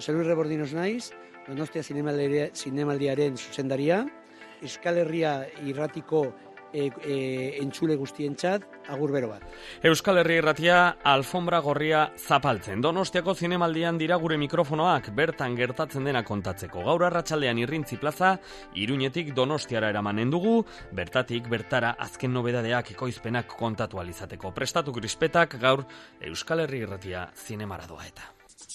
Jose Luis Rebordinos naiz, Donostia Zinemaldiaren zuzendaria, Euskal Herria irratiko entzule guztientzat, agur bero bat. Euskal Herria irratia alfombra gorria zapaltzen. Donostiako zinemaldian dira gure mikrofonoak bertan gertatzen dena kontatzeko. Gaur arratsaldean Irrintzi plaza, Iruñetik Donostiara eramanen dugu, bertatik bertara azken nobedadeak ekoizpenak kontatu alizateko. Prestatu krispetak gaur Euskal Herria irratia zinemara doa eta.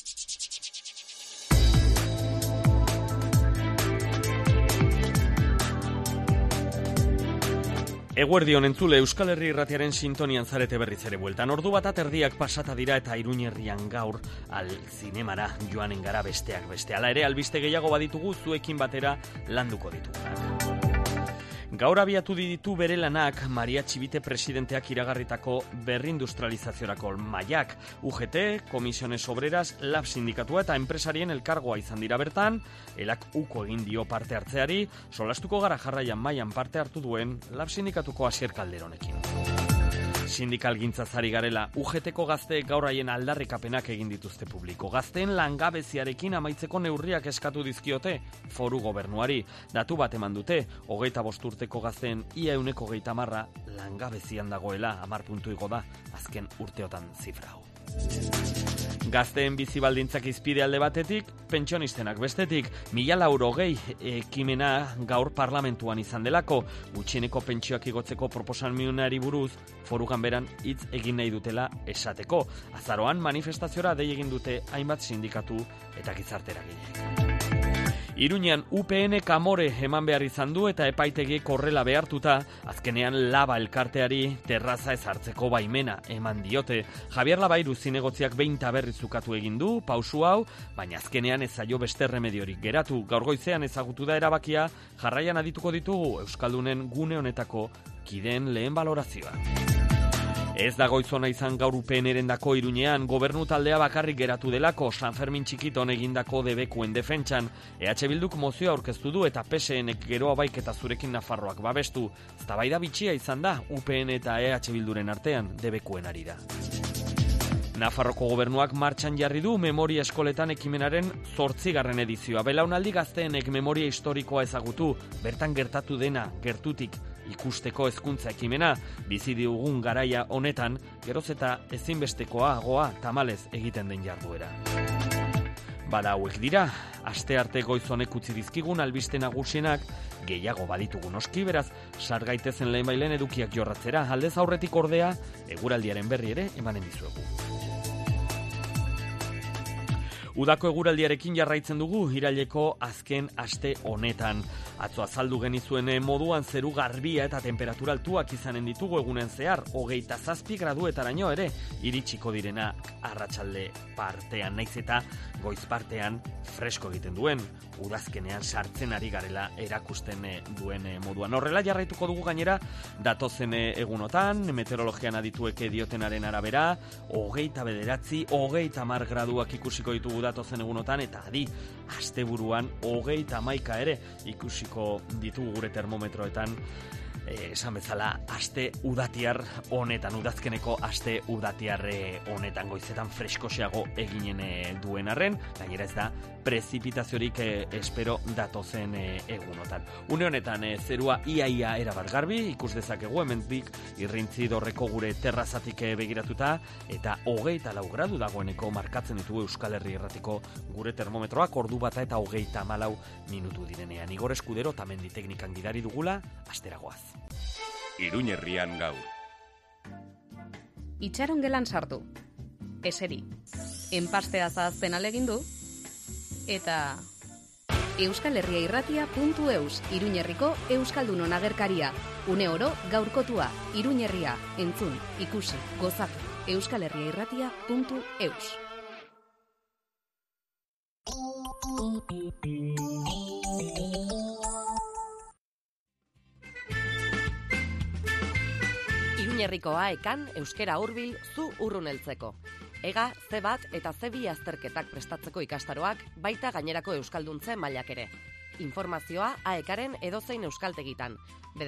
Eguerdion entzule, Euskal Herri irratiaren sintonian zarete berriz ere bueltan. Ordu bat aterdiak pasata dira eta Iruñerrian gaur al zinemara joanen gara besteak beste. Hala ere, albiste gehiago baditugu zuekin batera landuko ditugunak. Gaur abiatu ditu bere lanak Maria Txibite presidenteak iragarritako berrindustrializaziorako mahaiak. UGT, Comisiones Obreras, Lab sindikatua eta enpresarien elkargoa izan dira bertan, elak uko egin dio parte hartzeari, solastuko gara jarraian mahaian parte hartu duen Lab sindikatuko Asier Calderonekin. Sindikalgintzazari garela, UGT-ko gazteek gaur haien aldarrikapenak egin dituzte publiko. Gazteen langabeziarekin amaitzeko neurriak eskatu dizkiote foru gobernuari. Datu bat eman dute, 25 urteko gazteen ia 130 langabezian dagoela, 10 puntu igo da, azken urteotan zifra hau. Gazteen bizi baldintzak izpide alde batetik, pentsionistenak bestetik, 1.400 ekimena gaur parlamentuan izan delako, gutxieneko pentsioak igotzeko proposamenari buruz, foru ganberan hitz egin nahi dutela esateko. Azaroan manifestaziora dei egin dute hainbat sindikatu eta gizarte eragileek. Iruñean UPN Kamore eman behar izan du eta epaitegiek horrela behartuta, azkenean Laba elkarteari terraza ezartzeko baimena eman diote. Javier Labairu zinegotziak behin berrizukatu egin du, pausu hau, baina azkenean ez zaio beste remediorik geratu. Gaur goizean ezagutu da erabakia, jarraian adituko ditugu Euskaldunen gune honetako kideen lehen balorazioa. Ez da goizona izan gaur UPN-erendako Iruñean, gobernu taldea bakarrik geratu delako, San Fermin txikiton egindako debekuen defentsan. EH Bilduk mozioa aurkeztu du eta PSN-ek geroa baiketa zurekin Nafarroak babestu. Eztabaida bitxia izan da UPN eta EH Bilduren artean debekuen arira. Nafarroko gobernuak martxan jarri du memoria eskoletan ekimenaren 8. edizioa. Belaunaldi gazteenek memoria historikoa ezagutu, bertan gertatu dena, gertutik ikusteko hezkuntza ekimena, bizi dugun garaia honetan, geroz eta ezinbestekoagoa tamalez egiten den jarduera. Bada hauek dira, astearte goiz honek utzi dizkigun albiste nagusienak, gehiago baditugu noski, beraz, sargaitezen lehenbailen edukiak jorratzera, aldez aurretik ordea, eguraldiaren berri ere emanen dizuegu. Udako eguraldiarekin jarraitzen dugu iraileko azken aste honetan. Atzo azaldu genizuen moduan zeru garbia eta temperatura altuak izanen ditugu egunen zehar, 27 graduetaraino ere iritsiko direna arratsalde partean, naiz eta goiz partean fresko egiten duen, udazkenean sartzen ari garela erakusten duen moduan. Horrela jarraituko dugu gainera datozen egunotan, meteorologian adituek diotenaren arabera, 29, 30 graduak ikusiko ditugu datozen egunotan, eta adi, asteburuan 31 ere ikusiko ditugu gure termometroetan, esan bezala, aste udatiar honetan, udazkeneko aste udatiar honetan, goizetan freskoseago eginen duen arren, gainera ez da prezipitaziorik espero datozen egunotan. Une honetan zerua iaia erabat garbi, ikus dezakegu hemendik Irrintzi dorreko gure terrazatik begiratuta, eta 24 gradu dagoeneko markatzen ditugu Euskal Herri irratiko gure termometroak, ordu bata eta 34 minutu direnean. Igor Eskudero tamendi teknikan gidari dugula, asteragoaz. Iruñerrian gaur. Itxaron gelan sartu. Eseri. Enpastea zahazten alegindu. Eta euskalherriairratia.eus, Iruñerriko Euskaldunon agerkaria. Une oro gaurkotua, Iruñerria, entzun, ikusi, gozatu. euskalherriairratia.eus. Iruñerriko AEKan euskera hurbil zu urrun heltzeko. Ega, C1 eta C2 azterketak prestatzeko ikastaroak, baita gainerako euskalduntze mailak ere. Informazioa AEKaren edozein euskaltegitan,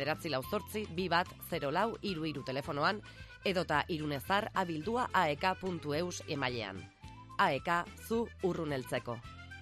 948-21-04-33 telefonoan, edota irunezar abildua aek.eus emailean. AEK zu urrun heltzeko.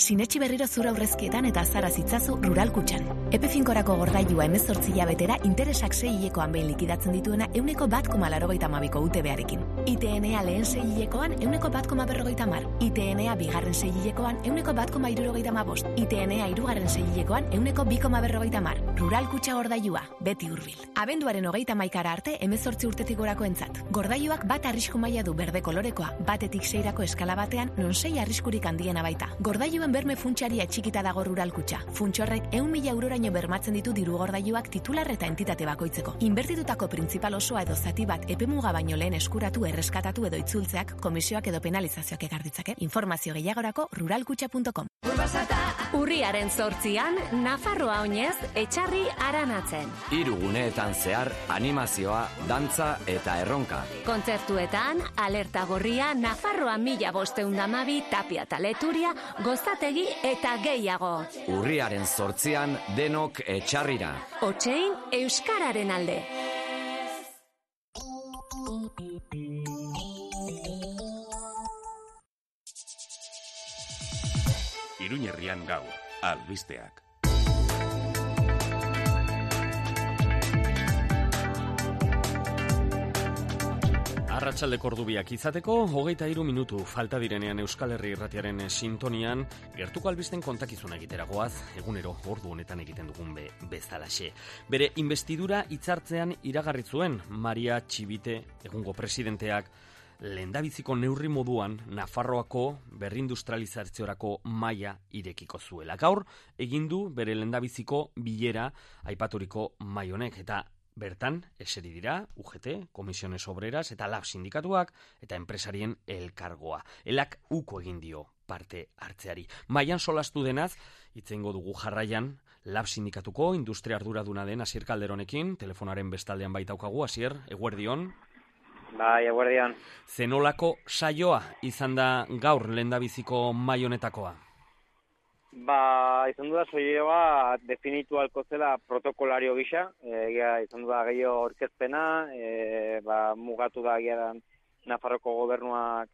Sinetsi berriro zure aurrezkietan eta azara zitzazu Rural Kutxan. Epe finkorako gordailua 18 hilabetera interesak 6 hilekoan behin likidatzen dituena 1,82ko UTB-arekin. ITNA lehen 6 hilekoan 1,150. ITNA bigarren 6 hilekoan 1,175. ITNA hirugarren 6 hilekoan 1,250. Rural Kutxa gordailua, beti hurbil. Abenduaren 31 arte 18 urtetik gorako entzat. Gordailuak bat arrisku maila du berde kolorekoa, batetik 6rako eskala batean, non 6 arriskurik handiena baita. Gordailuen berme funtsaria txikita dago Rural Kutxa. Funtsorrek 100.000 euroraino bermatzen ditu diru gordailuak titular eta entitate bakoitzeko. Inbertitutako printzipal osoa edo zati bat epemuga baino lehen eskuratu, erreskatatu edo itzultzeak, komisioak edo penalizazioak ekar ditzake. Informazio gehiagorako ruralkutxa.com. Urriaren 8an, Nafarroa oinez, etxarri aranatzen. 3 guneetan zehar animazioa, dantza eta erronka. Kontzertuetan, alerta gorria, Nafarroa 1512 Tapia eta Leturia, Gozategi eta gehiago. Urriaren 8an denok etxarrira. Otsein euskararen alde. Iruñerrian gaur, albisteak. Arratsaldeko ordubiak izateko, 23 minutu falta direnean Euskal Herri Irratiaren sintonian, gertuko albisten kontakizuna egiteragoaz, egunero ordu honetan egiten dugun bezalaxe. Bere investidura hitzartzean iragarri zuen Maria Txibite, egungo presidenteak, lehendabiziko neurri moduan Nafarroako berrindustrializaziorako maila irekiko zuela. Gaur egin du bere lehendabiziko bilera aipaturiko mahai honek eta bertan eseri dira UGT, Comisiones Obreras eta LAB sindikatuak eta enpresarien elkargoa. Elak uko egin dio parte hartzeari. Mailan solastu denaz, hitzengo dugu jarraian LAB sindikatuko industria arduraduna den Asier Calderonekin, telefonaren bestaldean baitaukagu. Asier, eguerdion. Bai, eguerdion. Zenolako saioa izan da gaur lehendabiziko mahai honetakoa? Izan da saioa definitu alko zela protokolario gisa, izan da gehiago orkezpena, mugatu da gehiagan Nafarroko gobernuak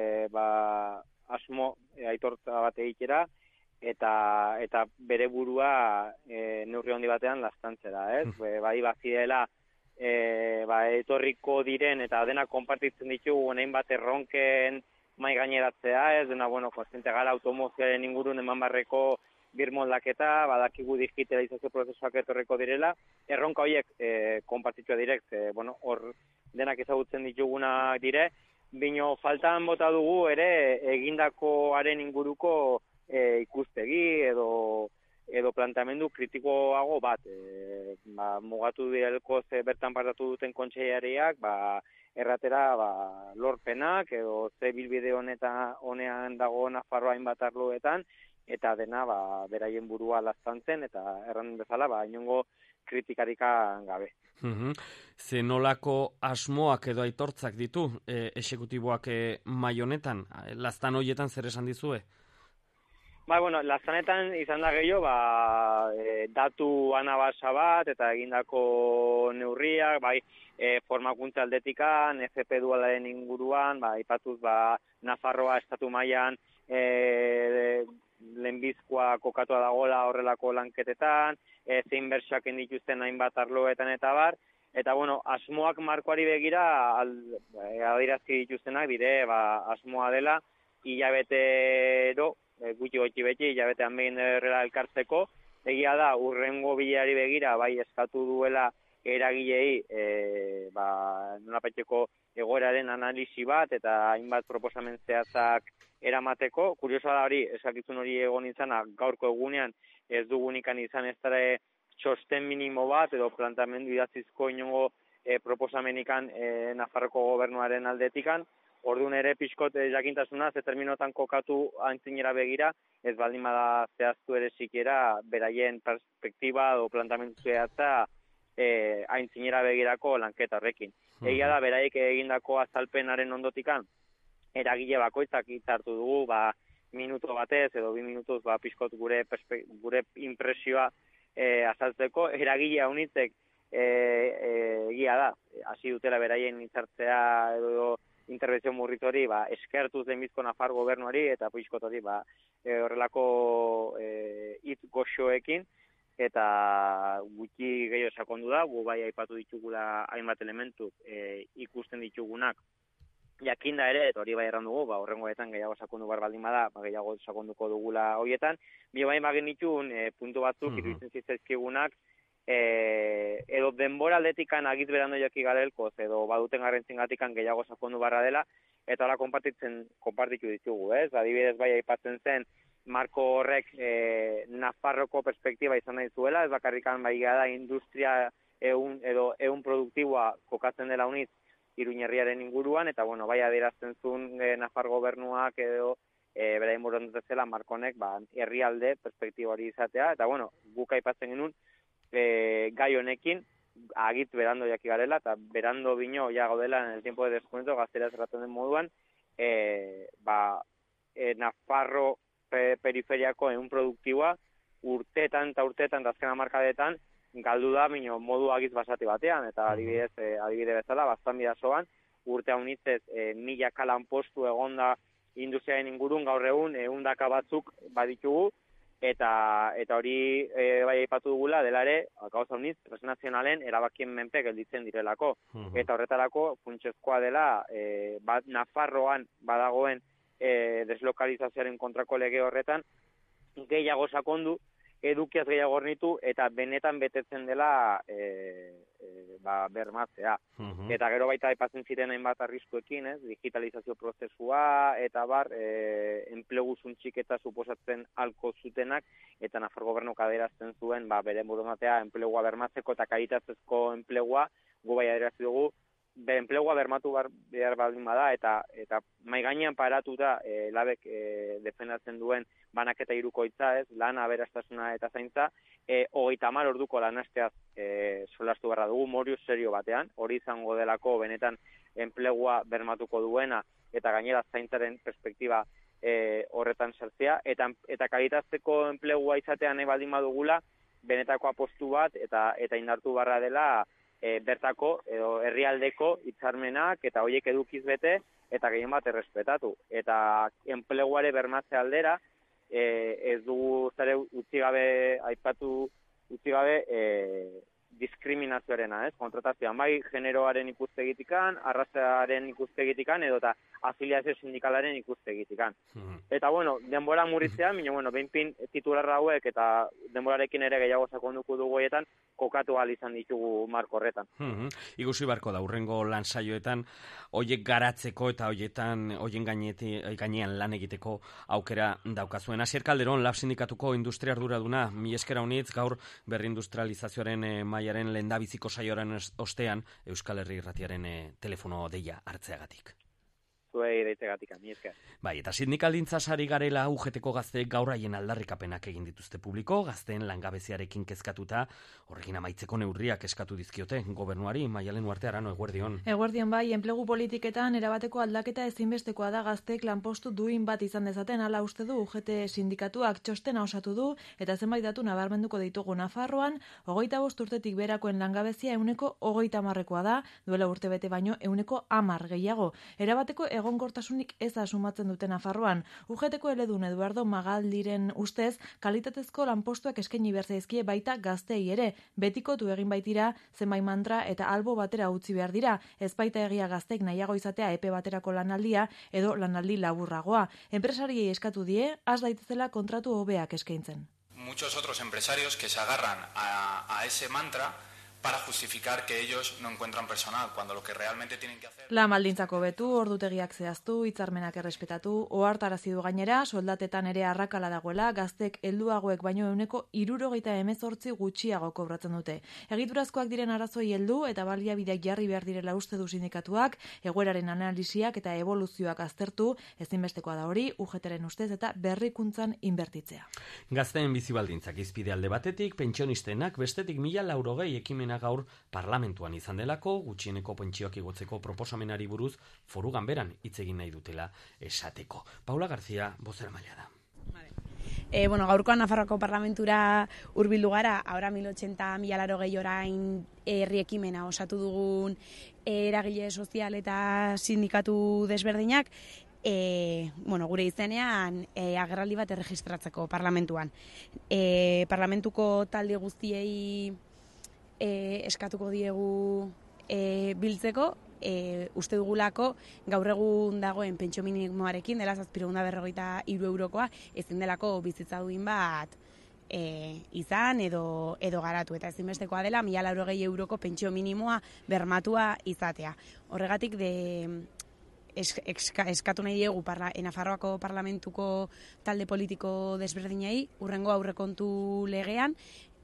asmo aitortza bat egitera, eta bere burua neurri handi batean lastantzera, ez? Bai, bazidela, etorriko diren eta dena konpartitzen ditugu hainbat erronken mai gaineratzea, ez dena, konstante gara automozioaren ingurun eman barreko birmoldaketa, badakigu digitalizazio prozesuak etorriko direla, erronka horiek konpartitua direk, hor denak ezagutzen dituguna dire, bino faltan bota dugu ere egindakoaren inguruko ikustegi edo planteamendu kritikoago bat. Mugatu direlko bertan partatu duten kontseilariak, erratera lorpenak edo ze bilbide honean dago Nafarroa hainbat arloetan, eta dena beraien burua lastantzen, eta erran bezala inongo kritikarikan gabe. Zenolako asmoak edo aitortzak ditu exekutiboak mahai honetan? Lastan horietan zer esan dizue? Lastanetan izan da gehiago, datu anabasa bat eta egindako neurriak, formakuntza aldetikan, FP dualaren inguruan, ipatuz Nafarroa estatu mailan lehenbizkoa kokatua dagoela horrelako lanketetan, zein bertsak dituzten hainbat arloetan eta bar, eta asmoak markoari begira adierazi dituztenak dire, asmoa dela, hilabetero, gutxi beti, hilabetean behin errela elkartzeko, egia da, urrengo bileari begira, eskatu duela eragilei, nolapaiteko egoeraren analisi bat, eta hainbat proposamen zehatzak eramateko. Kuriosoa da hori, esakizun hori egon izana, gaurko egunean ez dugunikan izan ez dara txosten minimo bat, edo plantamendu idatzizko inongo proposamenikan Nafarroko gobernuaren aldetikan. Orduan ere pixkot jakintasuna, ze terminotan kokatu antzinera begira, ez baldin bada zehaztu ere sikiera beraien perspektiba o plantamendu zehatza aintzinera begirako lanketa horrekin. Egia da, beraiek egindako azalpenaren ondotikan, eragile bakoitzak hitzartu dugu, minuto batez edo 2 minutuz pixkot gure impresioa azaltzeko. Eragile haunitzek egia da, hasi dutela beraien hitzartzea edo interbentzio murritori eskertuz lehenbizko Nafar gobernuari eta pixkot hori horrelako hitz goxoekin, eta gutxi gehiago sakondu da, gu bai aipatu ditugula hainbat elementu ikusten ditugunak, jakinda ere, eta hori bai erran dugu, horrengoetan gehiago sakondu bar baldin bada, gehiago sakonduko dugula horietan, bai magin ditun puntu batzuk iruditzen zitzaizkigunak, edo denbora aldetikan agiz berando joki garelkoz, edo baduten garrantzingatikan gehiago sakondu barra dela, eta hala konpartitu ditugu, ez? Adibidez bai aipatzen zen, marko horrek Nafarroko perspektiba izan nahi zuela, ez bakarrikan bai da industria ehun produktiboa kokatzen dela uniz Iruñerriaren inguruan, eta bueno, bai adierazten zuen Nafar gobernuak edo berain borondatezela markonek herrialde perspektiba hori izatea, eta bueno, guk aipatzen genuen gai honekin agit berando jaki garela, eta berando bino ja gaudela en el tiempo de descuento gaztera zerraten den moduan, Nafarro periferiako ehun produktiboa urteetan eta azken hamarkadetan galdu da bino modu agiz basati batean, eta adibide bezala, bastan bidazoan, urte haunitzez milaka lanpostu egonda industriaren ingurun gaur egun ehundaka batzuk baditugu, eta hori bai aipatu dugula dela ere, gauza uniz, transnazionalen erabakien menpe gelditzen direlako. Eta horretarako funtsezkoa dela Nafarroan badagoen deslokalizazioaren kontrako lege horretan gehiago sakondu, edukiaz gehiago hornitu, eta benetan betetzen dela bermatzea. Eta gero baita aipatzen ziren hainbat arriskuekin, digitalizazio prozesua, eta enplegu zuntxik eta suposatzen alko zutenak, eta Nafar gobernuk adierazten zuen, bere borondatea enplegua bermatzeko eta kalitatezko enplegua, gu bai adierazi dugu, enplegua bermatu behar baldin bada, eta mai gainean paratuta labek defendatzen duen banaketa hirukoitza, lan aberastasuna eta zaintza, 30 orduko lanasteaz solastu beharra dugu, morio serio batean, hori izango delako benetan enplegua bermatuko duena, eta gainera zaintzaren perspektiba horretan sartzea, eta kalitatezko enplegua izatean nahi baldin badugula, benetako apostu bat, eta indartu beharra dela bertako edo herrialdeko hitzarmenak eta horiek edukiz bete eta gehien bat errespetatu. Eta enpleguare bermatze aldera ez dugu zare utzi gabe diskriminazioarena, kontratazioan bai generoaren ikustegitikan, arrazearen ikustegitikan edo eta afiliazio sindikalaren ikustegitikan. Eta bueno, denbora muritzean, behinpin titular hauek eta denborarekin ere gehiago sakonduko dugu hoietan kokatu ahal izan ditugu marko horretan. Ikusi barko da, hurrengo lan saioetan hoiek garatzeko eta hoien gainean lan egiteko aukera daukazuen. Asier Calderón, Lab sindikatuko industria arduraduna, mi esker haunitz gaur berrindustrializazioaren mailaren lehendabiziko saioaren ostean Euskal Herri Irratiaren telefono deia hartzeagatik. Zuei deitzegatik, mi esker. Bai, eta sindikaldintza sari garela UGTko gazteek gaur haien aldarrikapenak egin dituzte publiko, gazteen langabeziarekin kezkatuta, horrekin amaitzeko neurriak eskatu dizkiote gobernuari. Maialen Uarte, Arano, eguerdion. Eguerdion bai, enplegu politiketan erabateko aldaketa ezinbestekoa da gazteek lanpostu duin bat izan dezaten, hala uste du UGT sindikatuak txostena osatu du, eta zenbait datu nabarmenduko ditugu. Nafarroan, 25 urtetik berakoen langabezia 30%koa da, duela urtebete baino 10% gehiago. Erabateko egonkortasunik ez asumatzen duten Nafarroan. UGTko eledun Eduardo Magaldiren ustez, kalitatezko lanpostuak eskaini behar zaizkie baita gaztei ere. Betikotu egin baitira, zenbait mantra eta albo batera utzi behar dira. Ez baita egia gazteek nahiago izatea epe baterako lanaldia edo lanaldi laburragoa. Enpresariei eskatu die, has daitezela kontratu hobeak eskaintzen. Muchos otros empresarios que se agarran a ese mantra para justificar que ellos no encuentran personal, cuando lo que realmente tienen que hacer... Lan baldintzako betu, ordutegiak zehaztu, hitzarmenak errespetatu, ohartarazi du gainera, soldatetan ere arrakala dagoela, gaztek helduagoek baino 78% gutxiago kobratzen dute. Egiturazkoak diren arazoi heldu eta baliabideak jarri behar direla uste du sindikatuak, egoeraren analisiak eta evoluzioak aztertu, ezinbestekoa da hori, UGTren ustez eta berrikuntzan inbertitzea. Gazteen bizi baldintzak izpide alde batetik, pentsionistenak bestetik 1.080 ekimena gaur parlamentuan izan delako, gutxieneko pentsioak igotzeko proposamenari buruz foru ganberan hitz egin nahi dutela esateko. Paula García, bozeramailea da. Gaurkoan Nafarroako parlamentura hurbildu gara, ahora 1080-1080 orain herri ekimena osatu dugun eragile sozial eta sindikatu desberdinak, gure izenean agerraldi bat erregistratzeko parlamentuan. Parlamentuko talde guztiei eskatuko diegu biltzeko, uste dugulako gaur egun dagoen pentsio minimoarekin dela 753 eurokoa ezin delako bizitza duin bat izan edo garatu, eta ezinbestekoa dela 1080 euroko pentsio minimoa bermatua izatea. Horregatik eskatu nahi diegu Nafarroako parlamentuko talde politiko desberdinei hurrengo aurrekontu legean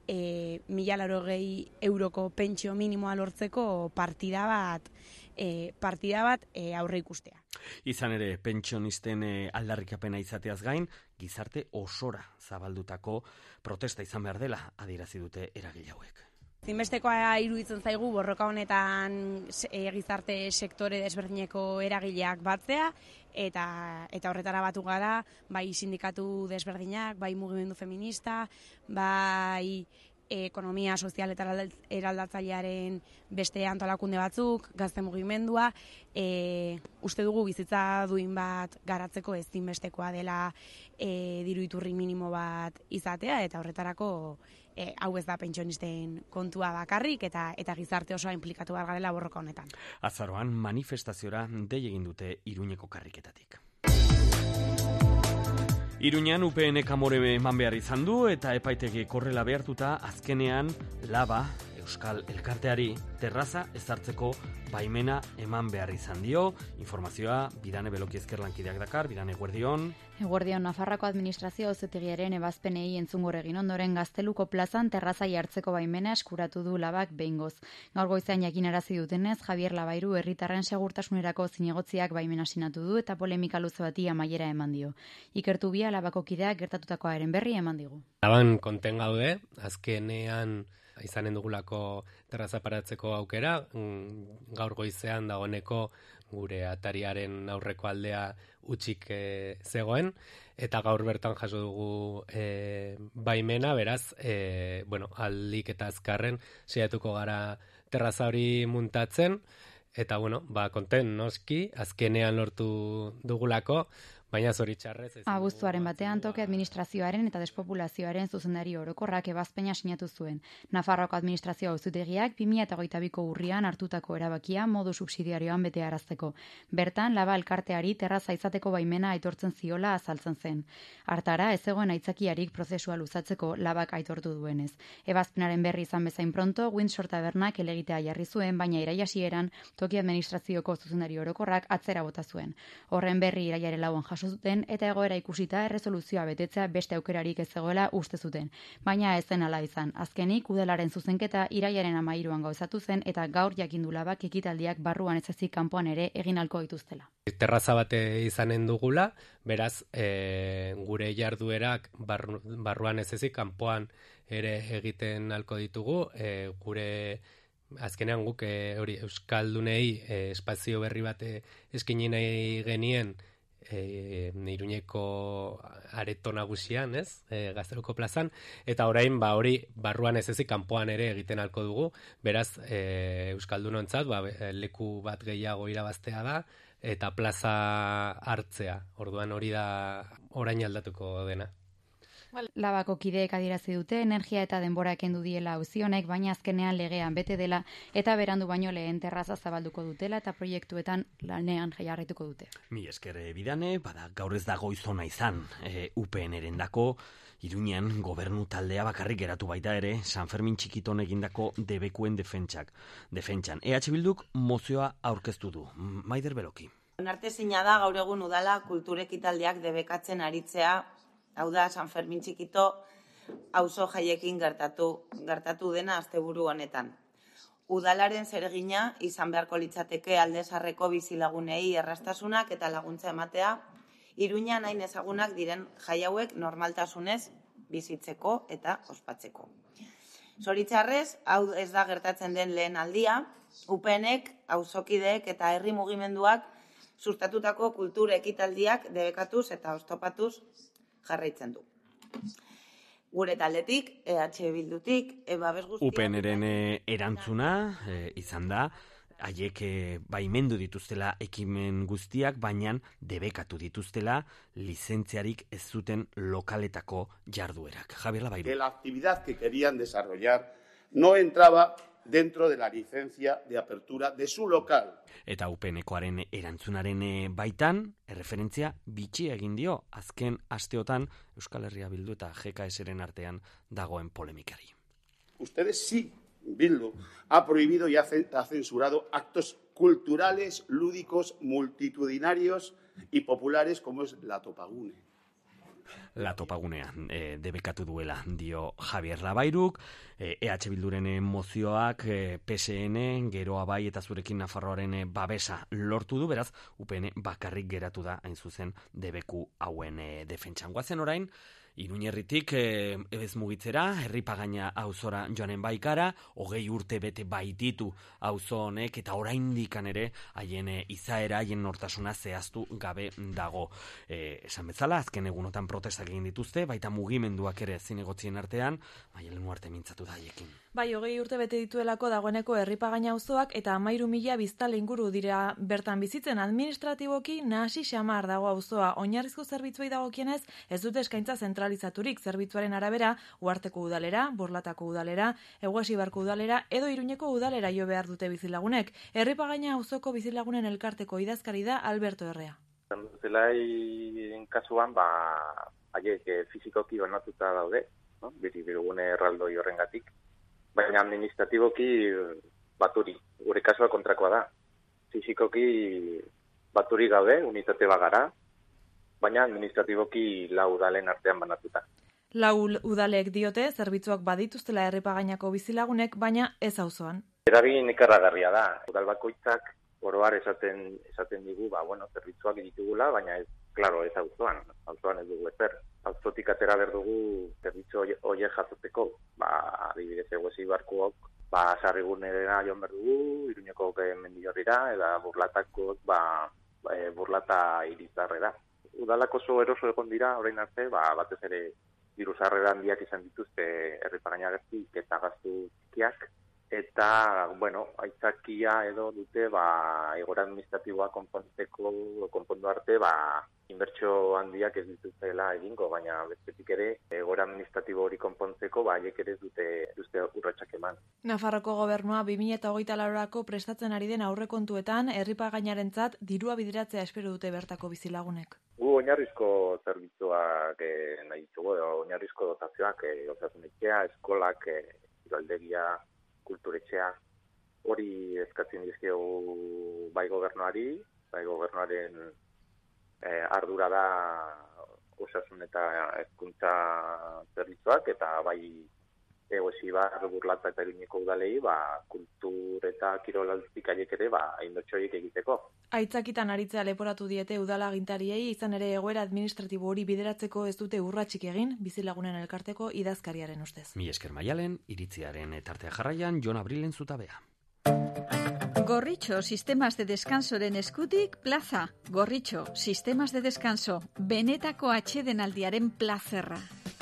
1080 euroko pentsio minimoa lortzeko partida bat aurre ikustea. Izan ere, pentsionisten aldarrikapena izateaz gain, gizarte osora zabaldutako protesta izan behar dela adierazi dute eragile hauek. Zinbestekoa iruditzen zaigu borroka honetan gizarte sektore desberdineko eragileak batzea, eta horretara batu gara, bai sindikatu desberdinak, bai mugimendu feminista, bai ekonomia sozial eta eraldatzailearen beste antolakunde batzuk, gazte mugimendua, uste dugu bizitza duin bat garatzeko ezinbestekoa dela diru iturri minimo bat izatea, eta horretarako hau ez da pentsionisten kontua bakarrik, eta gizarte osoa inplikatu behar garela borroka honetan. Azaroan manifestaziora dei egin dute Iruñeko karriketatik. Iruñan UPN Amore eman behar izan du, eta epaitegi korrela behartuta azkenean Laba Euskal Elkarteari terraza ezartzeko baimena eman behar izan dio. Informazioa Bidane Beloki Ezkerlankideak dakar. Bidane, eguerdion. Eguerdion, Nafarroako administrazio auzitegiaren ebazpenei entzungor egin ondoren Gazteluko plazan terraza jartzeko baimena eskuratu du Labak behingoz. Gaur goizean jakinarazi dutenez, Javier Labairu herritarren segurtasunerako zinegotziak baimena sinatu du eta polemika luze bati amaiera eman dio. Ikertu bia Labako kideak gertatutakoaren berri eman digu. Laban konten gaude, azkenean izanen dugulako terraza paratzeko aukera, gaur goizean dagoeneko gure atariaren aurreko aldea utxik zegoen, eta gaur bertan jaso dugu baimena, beraz, aldik eta azkarren saiatuko gara terraza hori muntatzen, eta konten noski, azkenean lortu dugulako, baina zoritxarrez. Abuztuaren batean toke administrazioaren eta despopulazioaren zuzendari orokorrak ebazpena sinatu zuen. Nafarroako administrazio auzitegiak 2022ko urrian hartutako erabakia modu subsidiarioan betearazteko. Bertan, Laba elkarteari terraza izateko baimena aitortzen ziola azaltzen zen. Hartara, ez zegoen aitzakiarik prozesua luzatzeko Labak aitortu duenez. Ebazpenaren berri izan bezain pronto, Windsor Tabernak elegitea jarri zuen, baina irailazieran toki administrazioko zuzendari orokorrak atzera bota zuen. Horren berri irailaren lauan zuten eta egoera ikusita erresoluzioa betetzea beste aukerarik ez zegoela uste zuten. Baina ez zen ala izan. Azkenik udelaren zuzenketa irailaren 13an gauzatu zen eta gaur jakindu Labak ekitaldiak barruan ez ezik kanpoan ere egin ahalko dituztela. Terraza bate izanen dugula, beraz gure jarduerak barruan ez ezik kanpoan ere egiten ahalko ditugu, gure azkenean guk euskaldunei espazio berri bat eskaini nahi genien Iruñeko areto nagusian, Gazteluko plazan, eta orain hori barruan ez ezik kanpoan ere egiten ahalko dugu, beraz euskaldunontzat leku bat gehiago irabaztea da eta plaza hartzea. Orduan hori da orain aldatuko dena. Labako kideek adierazi dute energia eta denbora kendu diela auzi honek, baina azkenean legean bete dela eta berandu baino lehen terraza zabalduko dutela eta proiektuetan lanean jarraituko dute. Mi esker Bidane, gaur ez da goizona izan UPN-eren dako, Iruñean gobernu taldea bakarrik geratu baita ere San Fermin txikiton egindako debekuen defentsan. EH Bilduk mozioa aurkeztu du. Maider Beloki. Onartezina da gaur egun udala kulturekitaldiak debekatzen aritzea. Hau da, San Fermin txikito auzo jaiekin gertatu dena asteburu honetan. Udalaren zeregina izan beharko litzateke aldezarreko bizilagunei errastasunak eta laguntza ematea, Iruñan hain ezagunak diren jai hauek normaltasunez bizitzeko eta ospatzeko. Zoritxarrez, hau ez da gertatzen den lehen aldia, UPNek, auzokideek eta herri mugimenduak sustatutako kultur ekitaldiak debekatuz eta oztopatuz jarraitzen du. Gure taldetik, EH Bildutik, babes guztia... UPNren erantzuna izan da, haiek baimendu dituztela ekimen guztiak, baina debekatu dituztela lizentziarik ez zuten lokaletako jarduerak. Javier Labairu. Que la actividad que querían desarrollar no entraba dentro de la licencia de apertura de su local. Eta UPNkoaren erantzunaren baitan, erreferentzia bitxi egin dio, azken asteotan Euskal Herria Bildu eta GKS-ren artean dagoen polemikari. Ustedes sí, Bildu, ha prohibido y ha censurado actos culturales, lúdicos, multitudinarios y populares como es la topagune. La topagunean debekatu duela dio Javier Labairuk, EH Bilduren mozioak PSN, Geroa Bai eta Zurekin Nafarroaren babesa lortu du, beraz, UPN bakarrik geratu da hain zuzen debeku hauen defentsan. Goazen orain, Iruñerritik ez mugitzera, Herripagaina auzora joanen baikara, 20 urte bete baititu auzo honek eta oraindikan ere haien izaera, haien nortasuna zehaztu gabe dago. Esan bezala, azken egunotan protestak egin dituzte, baita mugimenduak ere zinegotzien artean, Maialen Uarte mintzatu da haiekin. Bai, 20 urte bete dituelako dagoeneko Herripagaina auzoak eta 13.000 biztanle inguru dira bertan bizitzen. Administratiboki nahasi xamar dago auzoa. Oinarrizko zerbitzuei dagokienez, ez dute eskaintza zentralizaturik zerbitzuaren arabera, Uharteko udalera, Borlatako udalera, Eguasibarko udalera edo Iruñeko udalera jo behar dute bizilagunek. Herripagaina auzoko bizilagunen elkarteko idazkari da Alberto Errea. Zelaien kasuan, haiek fizikoki onartuta daude, no? Bizigune erraldoi horrengatik. Baina administratiboki baturi, gure kasua kontrakoa da. Fizikoki baturi gaude, unitate bagara, baina administratiboki 4 udalen artean banatuta. 4 udalek diote, zerbitzuak badituztela Herripagainako bizilagunek, baina ez auzoan. Eragin ikaragarria da. Udal bakoitzak oroar esaten digu, zerbitzuak ditugula, baina ez, claro, ez auzoan. Auzoan ez dugu ezer. Auzotik atera berdugu zerbitzu horiek jasoteko, adibidez Eguasibarkoak, Sarrigunera joan berdugu, Iruñeko Mendillorrira, eta Burlatakok, Burlata Irizarrera. Udalak oso eroso egon dira, orain arte, batez ere diru-sarrera handiak izan dituzte Herripagaina gertik eta gastu txikiak, eta, aitzakia edo dute, egoera administratiboa konpondu arte, inbertsio handiak ez dituzela egingo, baina bestetik ere, egoera administratibo hori konpontzeko, haiek ere dute urratsak eman. Nafarroko gobernua 2024 prestatzen ari den aurrekontuetan, Herripagainarentzat dirua bideratzea espero dute bertako bizilagunek. Gu oinarrizko zerbitzuak nahi ditugu, oinarrizko dotazioak, osasun-etxea, eskolak, kiroldegia, kulturetxea, hori eskatzen dizkiogu bai gobernuaren ardura da osasun eta hezkuntza zerbitzuak, eta bai Eguasibar, Burlata eta Iruñeko udalei, kultur eta kirolaltik haiek ere, hainbestxo horiek egiteko. Aitzakitan aritzea leporatu diete udala agintariei, izan ere egoera administratibo hori bideratzeko ez dute urratsik egin, bizilagunen elkarteko idazkariaren ustez. Mi esker Maialen, iritziaren tartea jarraian, Jon Abrilen zutabea. Gorritxo, sistemas de descansoren eskutik, plaza. Gorritxo, sistemas de descanso, benetako atsedenaldiaren plazerra.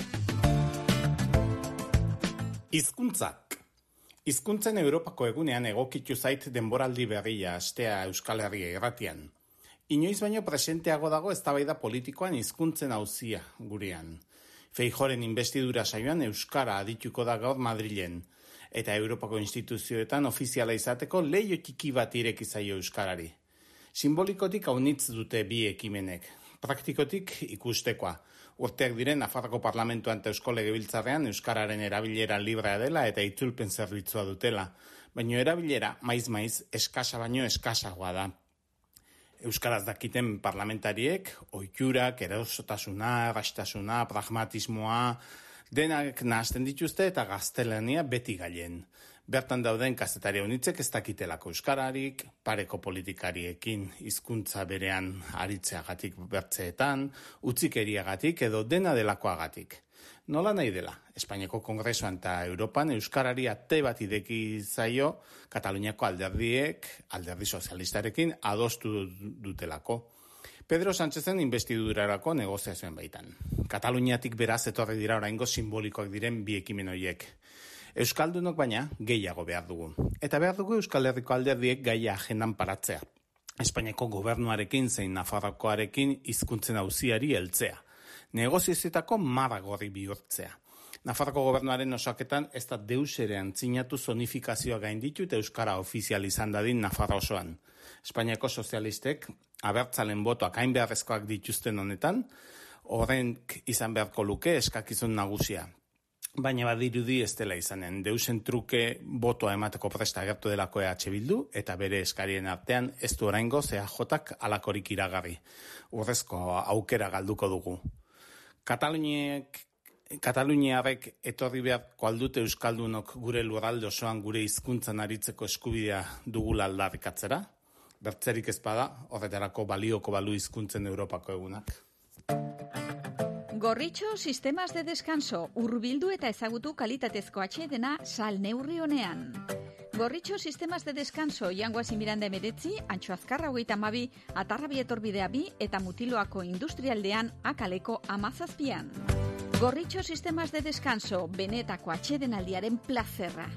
Hizkuntzak. Hizkuntzen Europako egunean egokitu zait denboraldi berria astea Euskal Herria irratian. Inoiz baino presenteago dago eztabaida politikoan hizkuntzen auzia gurean. Feijóoren investidura saioan euskara adituko da gaur Madrilen, eta Europako instituzioetan ofiziala izateko leiho txiki bat ireki zaio euskarari. Simbolikotik aunitz dute bi ekimenek, praktikotik ikustekoa. Urteak diren Nafarroko Parlamentuan eta Eusko Legebiltzarrean euskararen erabilera librea dela eta itzulpen zerbitzua dutela, baina erabilera maiz eskasa baino eskasagoa da. Euskaraz dakiten parlamentariek, ohiurak, erosotasuna, errastasuna, pragmatismoa, denak nahasten dituzte eta gaztelania beti gaien. Bertan dauden kazetari honitzek ez dakitelako euskararik, pareko politikariekin hizkuntza berean aritzeagatik bertzeetan, utzikeriagatik edo dena delakoagatik. Nola nahi dela, Espainiako Kongresuan eta Europan euskarari ate bat ideki zaio Kataluniako alderdiek, alderdi sozialistarekin adostu dutelako. Pedro Sánchezen investidurarako negoziazioen baitan. Kataluniatik beraz etorri dira oraingo simbolikoak diren bi ekimen horiek. Euskaldunok baina gehiago behar dugu. Eta behar dugu Euskal Herriko alderdiek gaia agendan paratzea. Espainiako gobernuarekin zein Nafarroarekin hizkuntzen auziari heltzea. Negoziazioetako marra gorri bihurtzea. Nafarroko gobernuaren osaketan ez da deus ere antzinatu zonifikazioa gainditu eta euskara ofizial izan dadin Nafarra osoan. Espainiako sozialistek abertzalen botoak hain beharrezkoak dituzten honetan, horrenk izan beharko luke eskakizun nagusia. Baina badirudi ez dela izanen, deusen truke botoa emateko presta agertu delako EH Bildu eta bere eskarien artean ez du oraingo EAJak alakorik iragarri. Urrezko aukera galduko dugu. Kataluniarrek etorri beharko aldute euskaldunok gure lurralde osoan gure hizkuntzan aritzeko eskubidea dugula aldarrikatzera? Bertzerik ez bada, horretarako balioko balu hizkuntzen Europako egunak. Gorritxo sistemas de descanso, hurbildu eta ezagutu kalitatezko atsedena sal neurri honean. Gorritxo sistemas de descanso, Jangoasi Miranda 19, Antxo Azkarra 32, Atarrabi etorbidea 2 eta Mutiloako industrialdean Akaleko 17. Gorritxo sistemas de descanso, benetako atsedenaldiaren plazerra.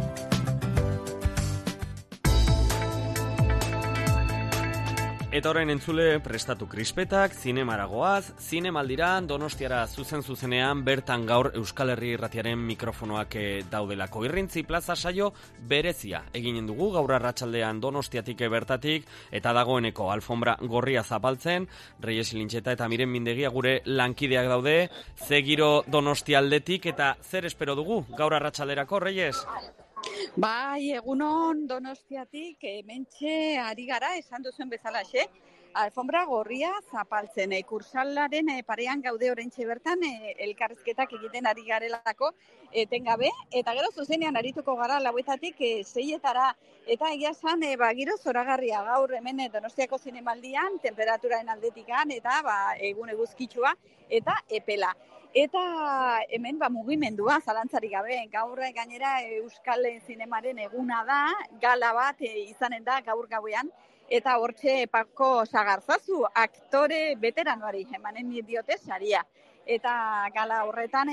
Eta orain entzule, prestatu krispetak, zinemaragoaz, zinemaldiran, Donostiara zuzenean, bertan gaur Euskal Herri Irratiaren mikrofonoak daudelako. Irrintzi plaza saio berezia eginen dugu, gaur arratsaldean Donostiatik bertatik, eta dagoeneko alfombra gorria zapaltzen, Reyes Lintxeta eta Miren Mindegia gure lankideak daude, ze giro Donostialdetik, eta zer espero dugu gaur arratsalderako, Reyes? Bai, egunon Donostiatik, hementxe ari gara, esan duzuen bezalaxe, alfombra gorria zapaltzen. Kursalaren parean gaude orentxe bertan, elkarrizketak egiten ari garelako etengabe, eta gero zuzenean arituko gara lauetatik 6etara, eta egia esan, giro zoragarria gaur hemen Donostiako zinemaldian, temperaturaren aldetikan, eta egun eguzkitsua, eta epela. Eta hemen mugimendua zalantzari gabe, gaur gainera Euskal Zinemaren eguna da, gala bat izanen da gaur gauean, eta hortxe Pako Sagarzazu, aktore veteranoari emanen diote saria. Eta gala horretan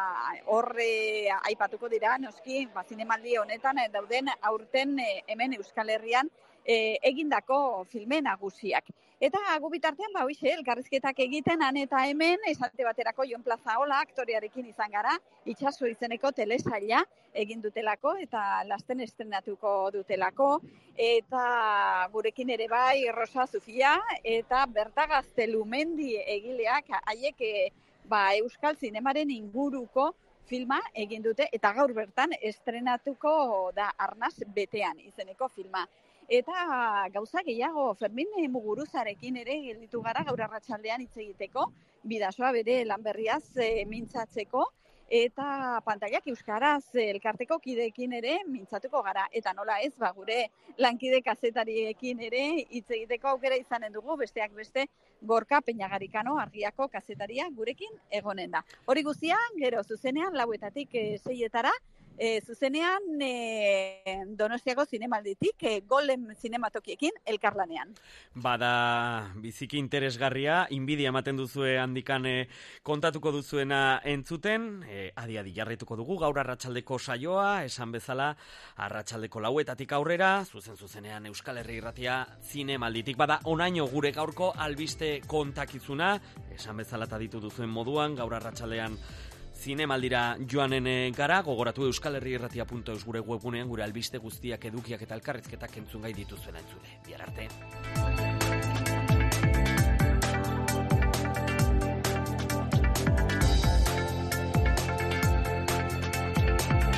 horre aipatuko dira, noski, zinemaldi honetan dauden aurten hemen Euskal Herrian egindako filme nagusiak. Eta gu bitartean, elkarrizketak egiten han eta hemen, esate baterako Jon Plazaola aktorearekin izan gara, Itxaso izeneko telesaila egin dutelako eta lasten estrenatuko dutelako, eta gurekin ere bai Rosa Zufia eta Berta Gaztelumendi egileak haiek Euskal Zinemaren inguruko filma egin dute eta gaur bertan estrenatuko da Arnaz betean izeneko filma. Eta gauza gehiago, Fermin Muguruzarekin ere gelditu gara gaur arratsaldean hitz egiteko, bidasoa bere lanberriaz mintzatzeko, eta pantailak euskaraz elkarteko kideekin ere mintzatuko gara. Eta nola ez, gure lankide kazetariekin ere hitz egiteko aukera izanen dugu, besteak beste Gorka Peñagarikano Argiako kazetaria gurekin egonen da. Hori guztian, gero zuzenean 4etatik 6etara, zuzenean Donostiako zinemalditik Golem zinematokiekin elkarlanean. Bada biziki interesgarria, inbidia ematen duzue handikan kontatuko duzuena entzuten, adi jarraituko dugu gaur arratsaldeko saioa, esan bezala arratsaldeko 4etatik aurrera, zuzenean Euskal Herri Irratia zinemalditik. Bada onaino gure gaurko albiste kontakizuna, esan bezala eta ditu duzuen moduan, gaur arratsaldean zinemaldira joanen gara, gogoratu euskalherriirratia.eus gure webgunean gure albiste guztiak, edukiak eta elkarrizketak entzungai dituzuen entzule. Bihar arte.